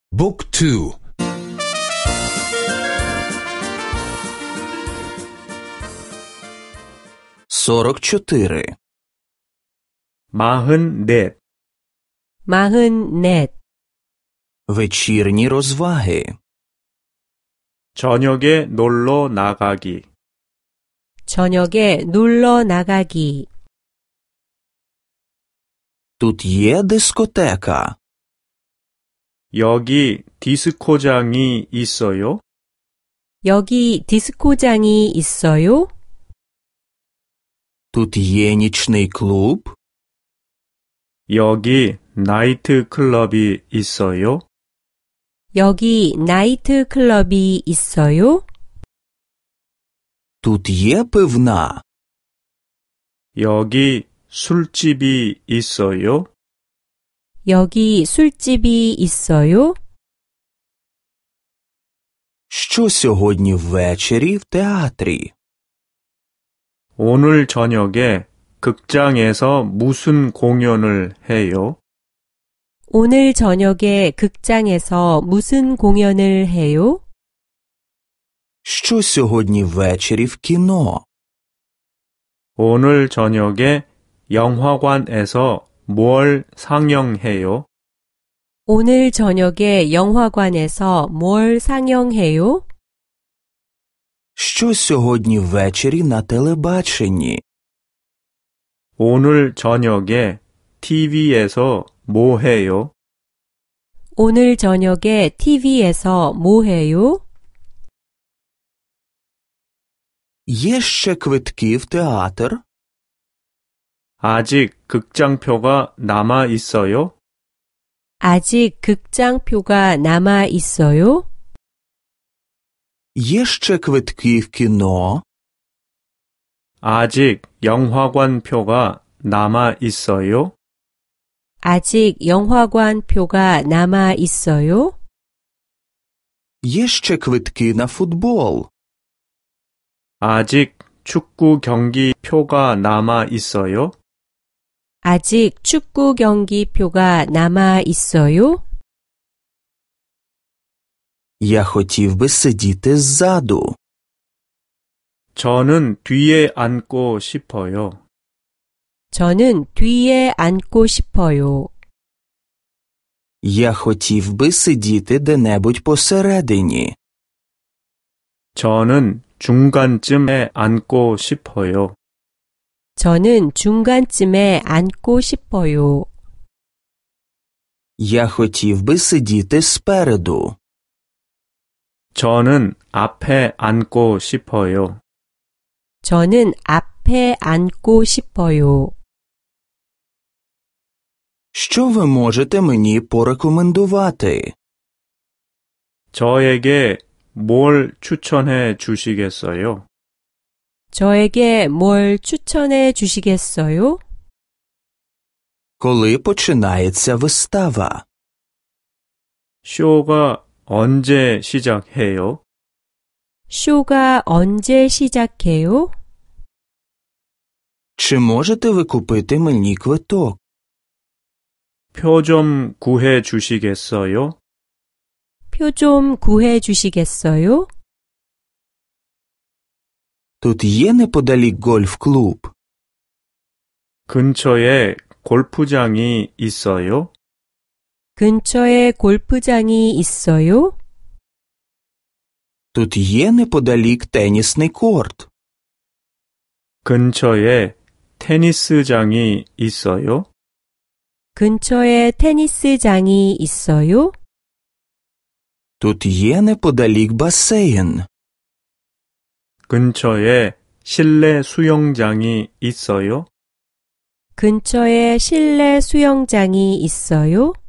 Book 2. 44. 44. 44. Вечірні розваги. 저녁에 놀러 나가기. 저녁에 놀러 나가기. Тут є дискотека. 여기 디스코장이 있어요? 여기 디스코장이 있어요? Тут є нічний клуб. 여기 나이트 클럽이 있어요? 여기 나이트 클럽이 있어요? Тут є пивна. 여기 술집이 있어요? 여기 술집이 있어요? Що сьогодні ввечері в театрі? 오늘 저녁에 극장에서 무슨 공연을 해요? 오늘 저녁에 극장에서 무슨 공연을 해요? Що сьогодні ввечері в кіно? 오늘 저녁에 영화관에서 뭘 상영해요? 오늘 저녁에 영화관에서 뭘 상영해요? Що сьогодні ввечері на телебаченні? 오늘 저녁에 TV에서 뭐 해요? 오늘 저녁에 TV에서 뭐 해요? Є ще квитки в театр? 아직 극장표가 남아 있어요? 아직 극장표가 남아 있어요? Є ще квитки в кіно? 아직 영화관표가 남아 있어요? 아직 영화관표가 남아 있어요? Є ще квитки на футбол? 아직 축구 경기 표가 남아 있어요? 아직 축구 경기 표가 남아 있어요? Я хотів би сидіти ззаду. 저는 뒤에 앉고 싶어요. 저는 뒤에 앉고 싶어요. Я хотів би сидіти де-небудь посередині. 저는 중간쯤에 앉고 싶어요. 저는 중간쯤에 앉고 싶어요. Я хотів би сидіти спереду. 저는 앞에 앉고 싶어요. 저는 앞에 앉고 싶어요. Що ви можете мені порекомендувати? 저에게 뭘 추천해 주시겠어요? 저에게 뭘 추천해 주시겠어요? Коли починається вистава? 쇼가 언제 시작해요? 쇼가 언제 시작해요? Чи можете ви купити мені квиток? 표 좀 구해 주시겠어요? 표 좀 구해 주시겠어요? Тут є неподалік гольф-клуб? 근처에 골프장이 있어요? 근처에 골프장이 있어요? Тут є неподалік тенісний корт? 근처에 테니스장이 있어요? 근처에 테니스장이 있어요? Тут є неподалік басейн? 근처에 실내 수영장이 있어요? 근처에 실내 수영장이 있어요?